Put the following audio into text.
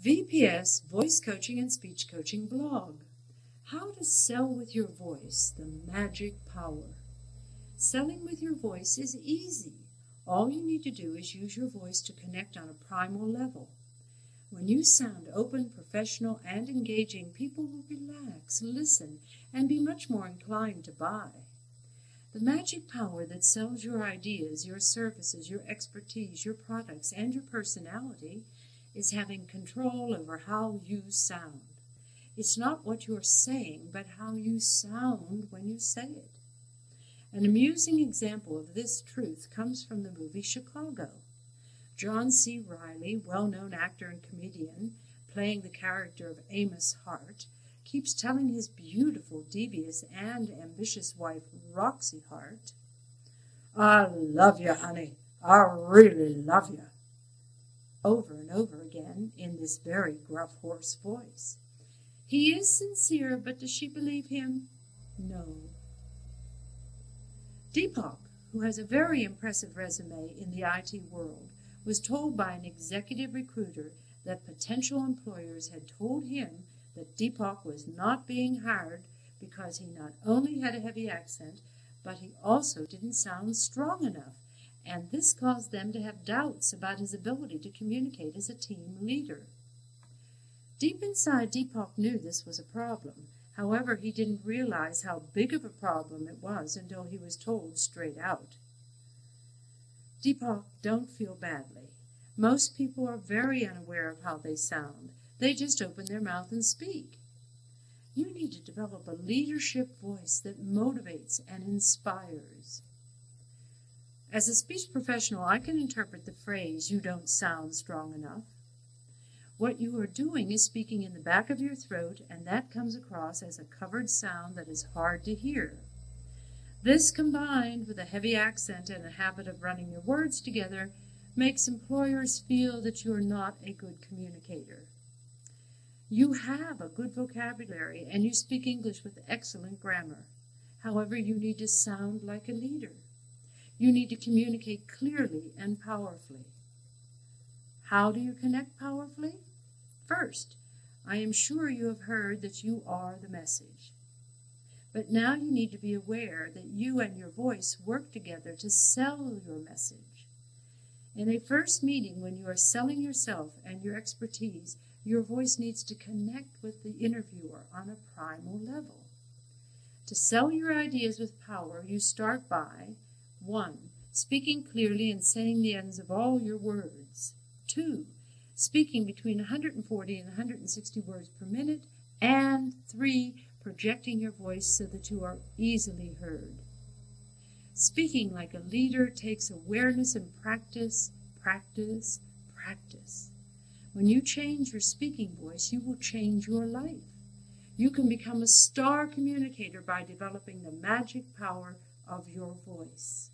VPS Voice Coaching and Speech Coaching blog. How to sell with your voice, the magic power. Selling with your voice is easy. All you need to do is use your voice to connect on a primal level. When you sound open, professional, and engaging, people will relax, listen, and be much more inclined to buy. The magic power that sells your ideas, your services, your expertise, your products, and your personality is having control over how you sound. It's not what you're saying, but how you sound when you say it. An amusing example of this truth comes from the movie Chicago. John C. Reilly, well-known actor and comedian, playing the character of Amos Hart, keeps telling his beautiful, devious, and ambitious wife, Roxy Hart, "I love you, honey. I really love you," over and over again in this very gruff, hoarse voice. He is sincere, but does she believe him? No. Deepak, who has a very impressive resume in the IT world, was told by an executive recruiter that potential employers had told him that Deepak was not being hired because he not only had a heavy accent, but he also didn't sound strong enough, and this caused them to have doubts about his ability to communicate as a team leader. Deep inside, Deepak knew this was a problem. However, he didn't realize how big of a problem it was until he was told straight out. Deepak, don't feel badly. Most people are very unaware of how they sound. They just open their mouth and speak. You need to develop a leadership voice that motivates and inspires. As a speech professional, I can interpret the phrase, "you don't sound strong enough." What you are doing is speaking in the back of your throat, and that comes across as a covered sound that is hard to hear. This, combined with a heavy accent and a habit of running your words together, makes employers feel that you are not a good communicator. You have a good vocabulary, and you speak English with excellent grammar. However, you need to sound like a leader. You need to communicate clearly and powerfully. How do you connect powerfully? First, I am sure you have heard that you are the message. But now you need to be aware that you and your voice work together to sell your message. In a first meeting, when you are selling yourself and your expertise, your voice needs to connect with the interviewer on a primal level. To sell your ideas with power, you start by 1. Speaking clearly and saying the ends of all your words. 2. Speaking between 140 and 160 words per minute. And 3. Projecting your voice so that you are easily heard. Speaking like a leader takes awareness and practice, practice, practice. When you change your speaking voice, you will change your life. You can become a star communicator by developing the magic power of your voice.